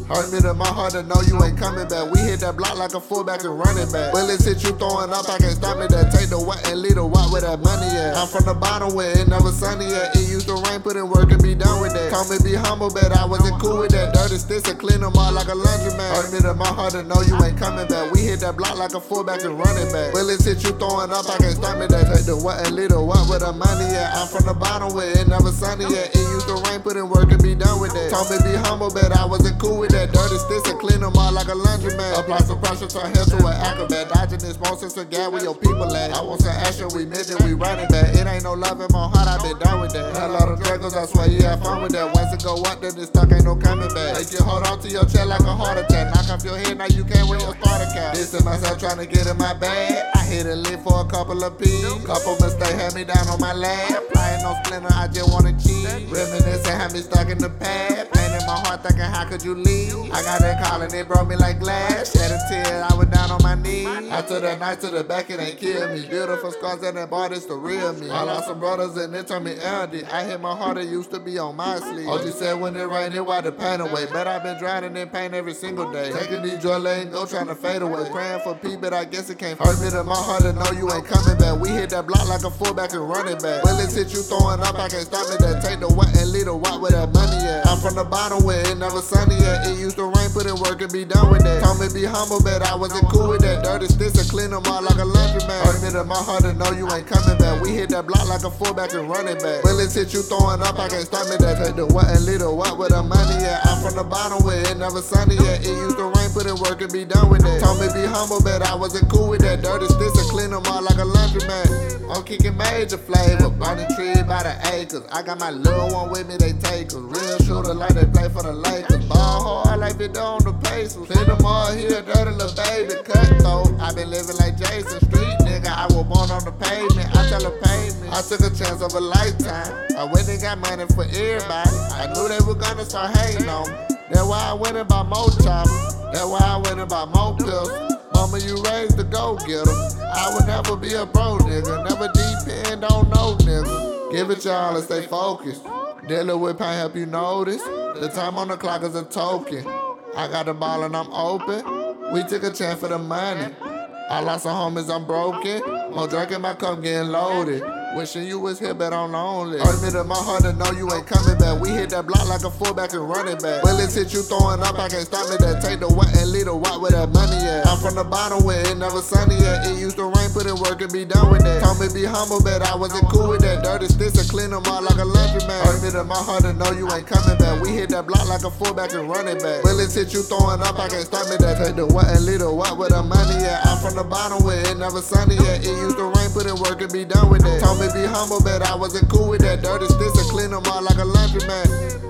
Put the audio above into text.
Hurt me to my heart to know you ain't coming back. We hit that block like a fullback and running back. Bullets hit you throwing up, I can't stop me. That take the what and lead the what where that money at. I'm from the bottom where it never sunny at. It used to rain, put in work and be done with that. Told me be humble, but I wasn't cool with that. Dirty sticks and clean them all like a laundromat. Hurt me to my heart to know you ain't coming back. We hit that block like a fullback and running back. Bullets hit you throwing up, I can't stop me. That take the what and lead the what where the money at. I'm from the bottom where it never sunny at. It used to rain, put in work and be done with that. Told me be humble, but I wasn't cool with that. Dirty sticks and clean them all like a laundromat. Apply some pressure, turn hell to an acrobat. Dodging this motion, so gas where your people at. I want some action, we missed it, we running back. It ain't no love in my heart, I been done with that. Hell lot of Dragos, I swear you have fun with that. Once it go up, then this stuck ain't no coming back. Make you hold on to your chair like a heart attack. Knock off your head, now you can't win your starter cap. This is myself trying to get in my bag. I hit a lick for a couple of P's. Couple mistakes had me down on my lap. Flying no splinter, I just wanna cheat. Reminiscing had me stuck in the past. Pain in my heart thinking how could you leave? I got that call and it broke me like glass. Shed a tear, I was down on my knees. I took that knife to the back, it ain't killed me. Beautiful scars that bought, it's the real me. I lost some brothers and it turned me elderly. I hit my heart, it used to be on my sleeve. OG said when it rained, it wiped the pain away. But I've been drowning in pain every single day. Taking these drugs, letting go, trying to fade away. Praying for peace, but I guess it can't hurt me to my heart to know you ain't coming back. We hit that block like a fullback and running back. Bullets hit you throwing up, I can't stop me. That take the what and lead the what where that money at. I'm from the bottom where it never sunny at. It used to rain, put in work and be done with that. Told me be humble, but I wasn't cool with that. Dirty sticks and clean them all like a laundromat. Hurt me to my heart to know you ain't coming back. We hit that block like a fullback and running back. Bullets hit you throwing up, I can't stop me. That take the what and lead the what where the money at. I'm from the bottom where it never sunny at. It used to rain, put in work and be done with that. Told me be humble, but I wasn't cool with that. Dirty sticks and clean them all like a laundromat. I'm kicking major flavor, burning trees by the acres. I got my little one with me, they take us. Real shooter like they play for the Lakers. Ball hard like they do on the Pacers. Clean them all here, dirty little baby, cutthroat. I been living like Jason, street nigga. I was born on the pavement, I tell her pay me. I took a chance of a lifetime. I went and got money for everybody. I knew they were gonna start hating on me. That's why I went and bought more choppers. That's why I went and bought more pills. Mama, you raised the go-getter. I would never be a bro nigga. Never depend on no nigga. Give it y'all and stay focused. Dealing with pain help you notice. The time on the clock is a token. I got the ball and I'm open. We took a chance for the money. I lost some homies, I'm broken. More drinking my cup getting loaded. Wishing you was here, but I'm lonely. Hurt me to my heart to know you ain't coming back. We hit that block like a fullback and running back. Bullets hit you throwing up, I can't stop me. That take the what and lead the what where that money at. I'm from the bottom where it never sunny at. It used to rain, put in work and be done with that. Told me be humble, but I wasn't cool with that. Dirty sticks and clean them all like a laundromat. Hurt me to my heart to know you ain't coming back. We hit that block like a fullback and running back. Bullets hit you throwing up, I can't stop me. That take the what and lead the what where the money at. I'm from the bottom where it never sunny at. It used to rain, put in work and be done with that. Told me be humble, but I wasn't cool with that. Dirty sticks and clean them all like a laundromat.